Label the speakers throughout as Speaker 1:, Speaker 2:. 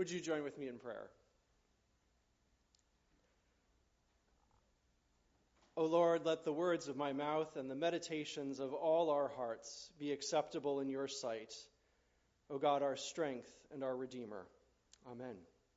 Speaker 1: Would you join with me in prayer? O Lord, let the words of my mouth and the meditations of all our hearts be acceptable in your sight, O God, our strength and our Redeemer. Amen.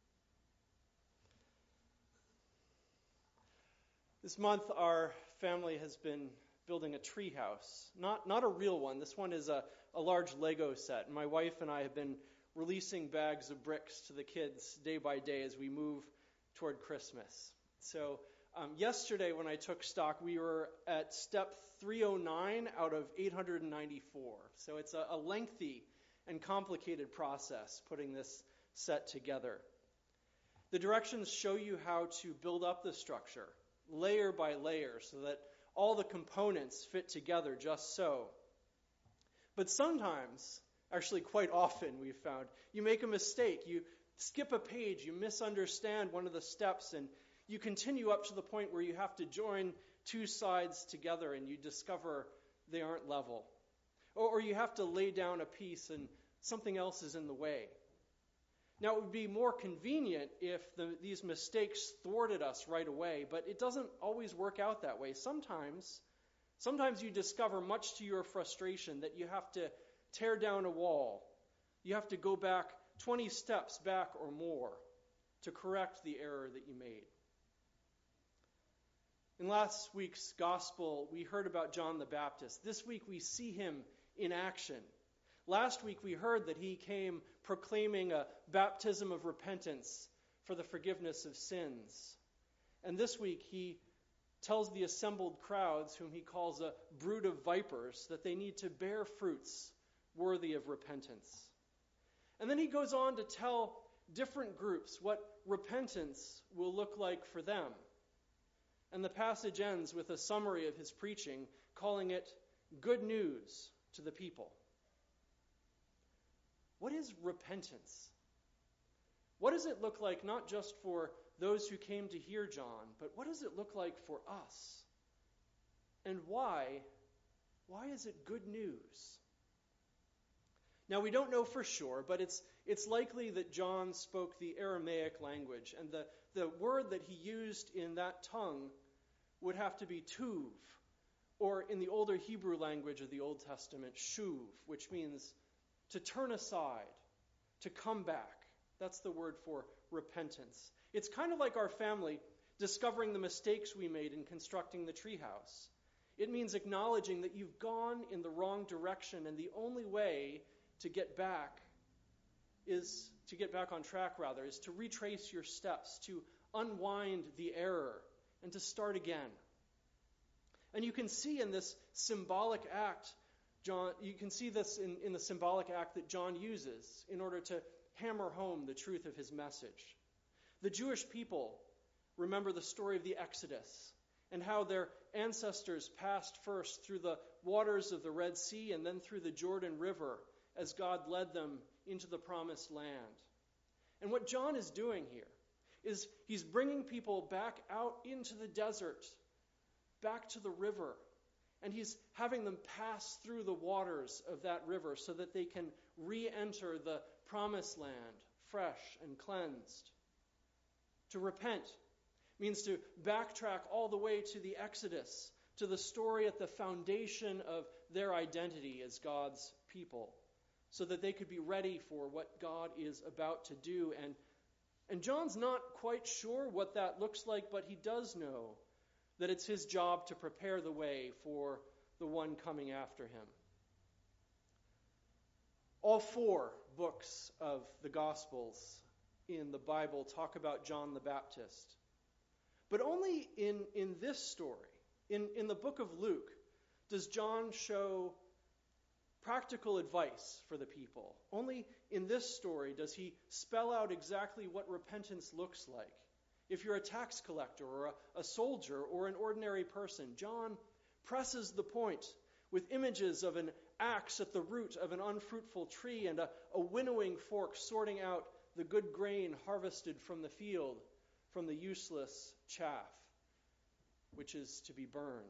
Speaker 1: This month, our family has been building a tree house. Not a real one. This one is a large Lego set. My wife and I have been releasing bags of bricks to the kids day by day as we move toward Christmas. So yesterday when I took stock, we were at step 309 out of 894. So it's a lengthy and complicated process putting this set together. The directions show you how to build up the structure, layer by layer, so that all the components fit together just so. But sometimes, actually quite often we've found, you make a mistake, you skip a page, you misunderstand one of the steps, and you continue up to the point where you have to join two sides together and you discover they aren't level. Or you have to lay down a piece and something else is in the way. Now, it would be more convenient if these mistakes thwarted us right away, but it doesn't always work out that way. Sometimes you discover, much to your frustration, that you have to tear down a wall. You have to go back 20 steps back or more to correct the error that you made. In last week's gospel, we heard about John the Baptist. This week we see him in action. Last week we heard that he came proclaiming a baptism of repentance for the forgiveness of sins. And this week he tells the assembled crowds, whom he calls a brood of vipers, that they need to bear fruits worthy of repentance. And then he goes on to tell different groups what repentance will look like for them. And the passage ends with a summary of his preaching, calling it good news to the people. What is repentance? What does it look like not just for those who came to hear John, but what does it look like for us? And why? Why is it good news? Now, we don't know for sure, but it's likely that John spoke the Aramaic language, and the word that he used in that tongue would have to be tuv, or in the older Hebrew language of the Old Testament, shuv, which means to turn aside, to come back. That's the word for repentance. It's kind of like our family discovering the mistakes we made in constructing the treehouse. It means acknowledging that you've gone in the wrong direction, and the only way to get back on track, is to retrace your steps, to unwind the error, and to start again. And you can see in this symbolic act, in the symbolic act that John uses in order to hammer home the truth of his message. The Jewish people remember the story of the Exodus and how their ancestors passed first through the waters of the Red Sea and then through the Jordan River as God led them into the promised land. And what John is doing here is he's bringing people back out into the desert, back to the river, and he's having them pass through the waters of that river so that they can re-enter the promised land fresh and cleansed. To repent means to backtrack all the way to the Exodus, to the story at the foundation of their identity as God's people, so that they could be ready for what God is about to do. And John's not quite sure what that looks like, but he does know that it's his job to prepare the way for the one coming after him. All 4 books of the Gospels in the Bible talk about John the Baptist. But only in this story, in the book of Luke, does John show practical advice for the people. Only in this story does he spell out exactly what repentance looks like. If you're a tax collector or a soldier or an ordinary person, John presses the point with images of an axe at the root of an unfruitful tree and a winnowing fork sorting out the good grain harvested from the field from the useless chaff, which is to be burned.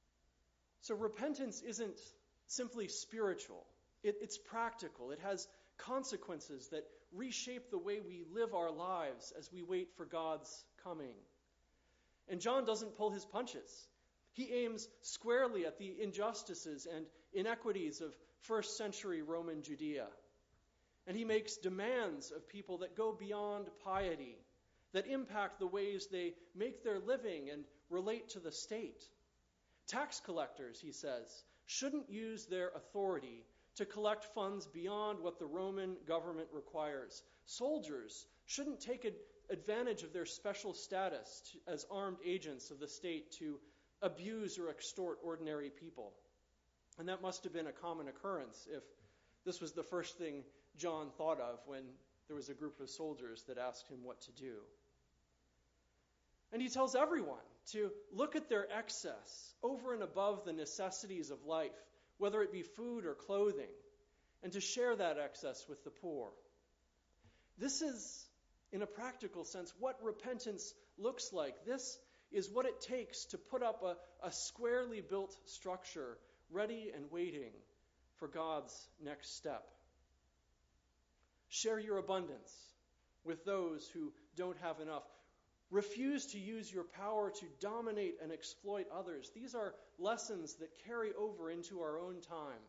Speaker 1: So repentance isn't simply spiritual. It's practical. It has consequences that reshape the way we live our lives as we wait for God's coming. And John doesn't pull his punches. He aims squarely at the injustices and inequities of first century Roman Judea. And he makes demands of people that go beyond piety, that impact the ways they make their living and relate to the state. Tax collectors, he says, shouldn't use their authority to collect funds beyond what the Roman government requires. Soldiers shouldn't take advantage of their special status as armed agents of the state to abuse or extort ordinary people. And that must have been a common occurrence if this was the first thing John thought of when there was a group of soldiers that asked him what to do. And he tells everyone to look at their excess over and above the necessities of life, whether it be food or clothing, and to share that excess with the poor. This is, in a practical sense, what repentance looks like. This is what it takes to put up a squarely built structure, ready and waiting for God's next step. Share your abundance with those who don't have enough. Refuse to use your power to dominate and exploit others. These are lessons that carry over into our own time.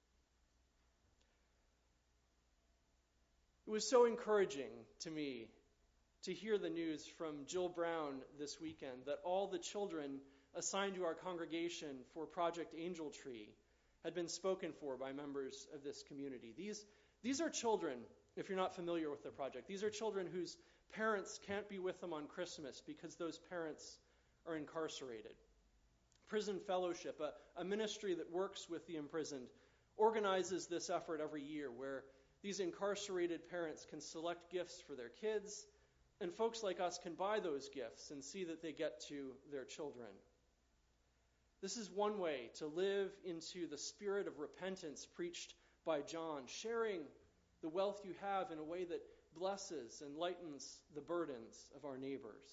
Speaker 1: It was so encouraging to me to hear the news from Jill Brown this weekend that all the children assigned to our congregation for Project Angel Tree had been spoken for by members of this community. These are children, if you're not familiar with the project, these are children whose parents can't be with them on Christmas because those parents are incarcerated. Prison Fellowship, a ministry that works with the imprisoned, organizes this effort every year where these incarcerated parents can select gifts for their kids, and folks like us can buy those gifts and see that they get to their children. This is one way to live into the spirit of repentance preached by John, sharing the wealth you have in a way that blesses and lightens the burdens of our neighbors.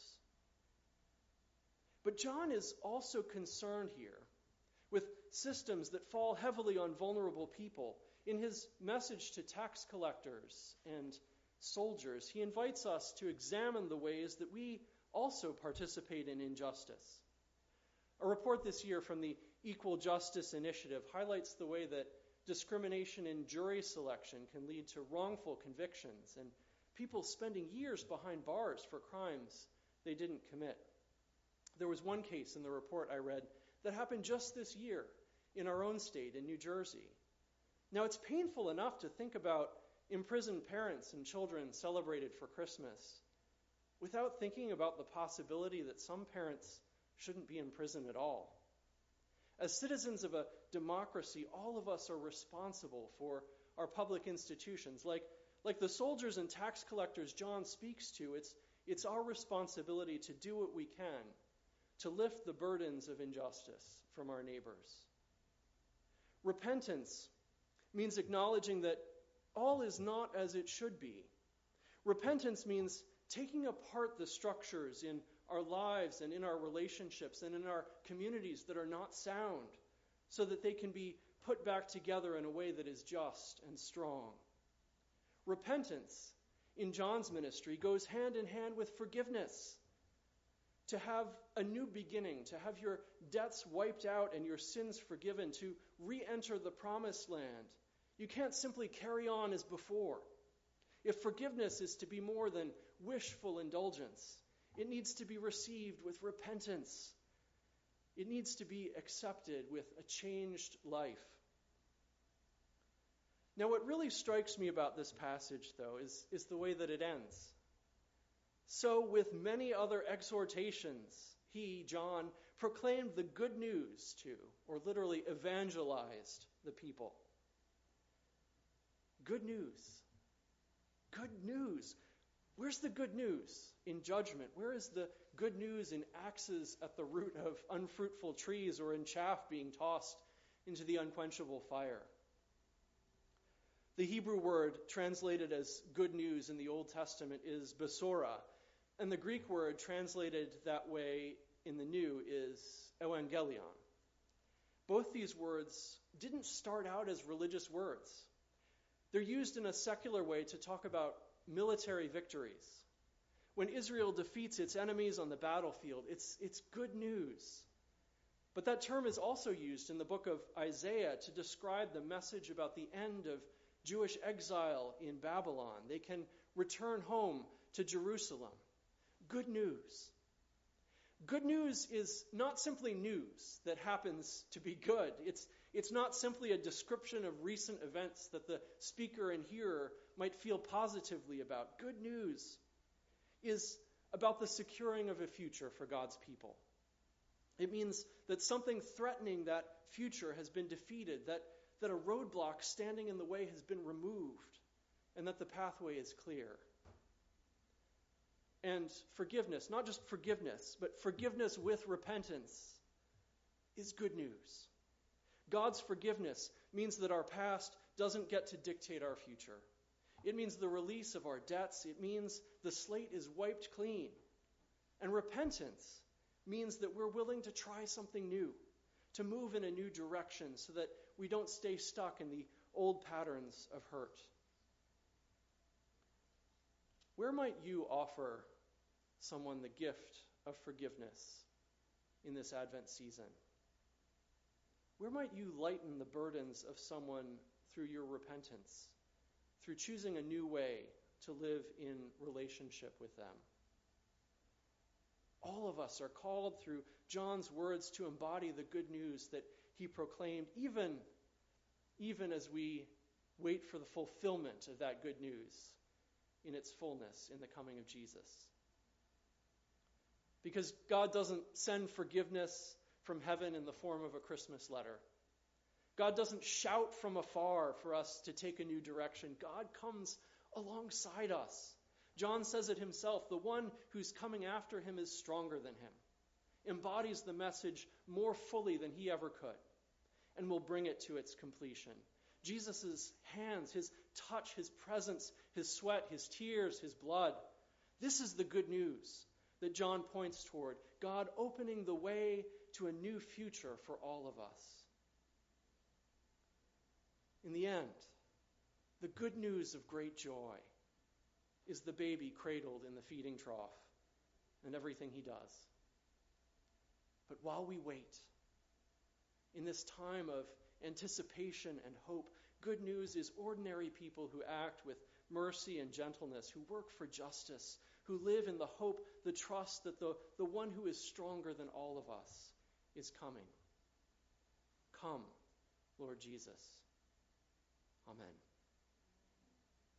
Speaker 1: But John is also concerned here with systems that fall heavily on vulnerable people. In his message to tax collectors and soldiers, he invites us to examine the ways that we also participate in injustice. A report this year from the Equal Justice Initiative highlights the way that discrimination in jury selection can lead to wrongful convictions and people spending years behind bars for crimes they didn't commit. There was one case in the report I read that happened just this year in our own state, in New Jersey. Now, it's painful enough to think about imprisoned parents and children celebrated for Christmas without thinking about the possibility that some parents shouldn't be in prison at all. As citizens of a democracy, all of us are responsible for our public institutions. Like the soldiers and tax collectors John speaks to, it's our responsibility to do what we can to lift the burdens of injustice from our neighbors. Repentance means acknowledging that all is not as it should be. Repentance means taking apart the structures in our lives and in our relationships and in our communities that are not sound, so that they can be put back together in a way that is just and strong. Repentance in John's ministry goes hand in hand with forgiveness. To have a new beginning, to have your debts wiped out and your sins forgiven, to re-enter the promised land. You can't simply carry on as before. If forgiveness is to be more than wishful indulgence, it needs to be received with repentance. It needs to be accepted with a changed life. Now, what really strikes me about this passage, though, is the way that it ends. So, with many other exhortations, he, John, proclaimed the good news to, or literally evangelized the people. Good news. Good news. Where's the good news in judgment? Where is the good news in axes at the root of unfruitful trees or in chaff being tossed into the unquenchable fire? The Hebrew word translated as good news in the Old Testament is besora, and the Greek word translated that way in the New is evangelion. Both these words didn't start out as religious words. They're used in a secular way to talk about military victories. When Israel defeats its enemies on the battlefield, it's good news. But that term is also used in the book of Isaiah to describe the message about the end of Jewish exile in Babylon. They can return home to Jerusalem. Good news. Good news is not simply news that happens to be good. It's not simply a description of recent events that the speaker and hearer might feel positively about. Good news is about the securing of a future for God's people. It means that something threatening that future has been defeated, that a roadblock standing in the way has been removed, and that the pathway is clear. And forgiveness, not just forgiveness, but forgiveness with repentance, is good news. God's forgiveness means that our past doesn't get to dictate our future. It means the release of our debts. It means the slate is wiped clean. And repentance means that we're willing to try something new, to move in a new direction so that we don't stay stuck in the old patterns of hurt. Where might you offer someone the gift of forgiveness in this Advent season? Where might you lighten the burdens of someone through your repentance, through choosing a new way to live in relationship with them? All of us are called through John's words to embody the good news that he proclaimed, even as we wait for the fulfillment of that good news in its fullness in the coming of Jesus. Because God doesn't send forgiveness from heaven in the form of a Christmas letter. God doesn't shout from afar for us to take a new direction. God comes alongside us. John says it himself, the one who's coming after him is stronger than him, embodies the message more fully than he ever could, and will bring it to its completion. Jesus' hands, his touch, his presence, his sweat, his tears, his blood. This is the good news that John points toward. God opening the way to a new future for all of us. In the end, the good news of great joy is the baby cradled in the feeding trough and everything he does. But while we wait, in this time of anticipation and hope, good news is ordinary people who act with mercy and gentleness, who work for justice, who live in the hope, the trust that the one who is stronger than all of us is coming. Come, Lord Jesus. Amen.